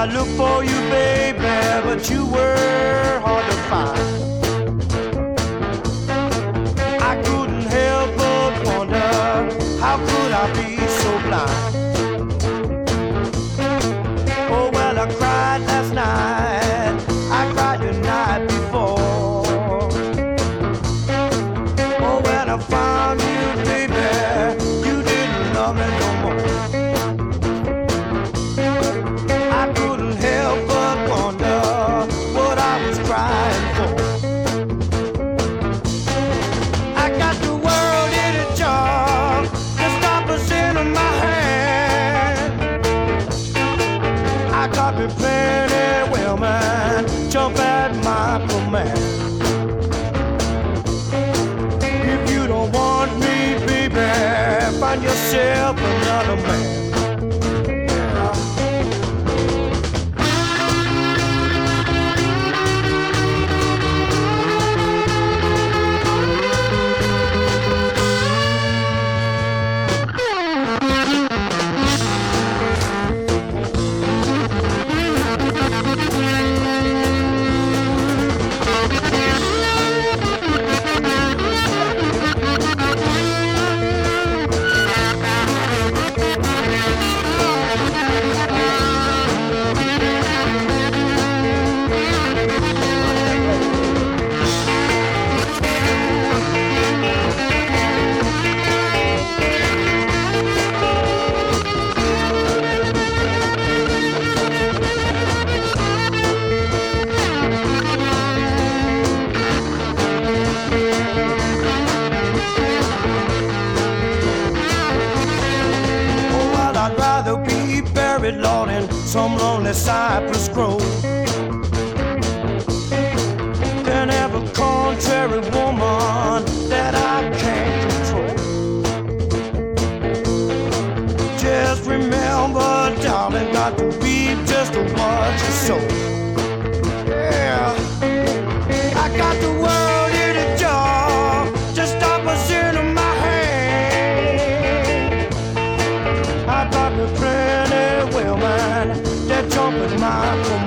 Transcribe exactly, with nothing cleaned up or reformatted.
looked for you, baby, but you were hard to find. I couldn't help but wonder, how could I be so blind? Oh, well, I cried last night, I cried the night before. Oh, when I found you, baby, you didn't love me no more. I couldn't help but wonder what I was crying for. I got the world in a jar, the stoppers in my hand. I got me plenty women, jump at my command. If you don't want me, baby, find yourself another man. Lord, in some lonely cypress grove than have a contrary woman that I can't control. Just remember, darling, got to be just what you sow. Yeah, I got the world in a jar, just stop us in my hand. I got the plenty women that jump in my command.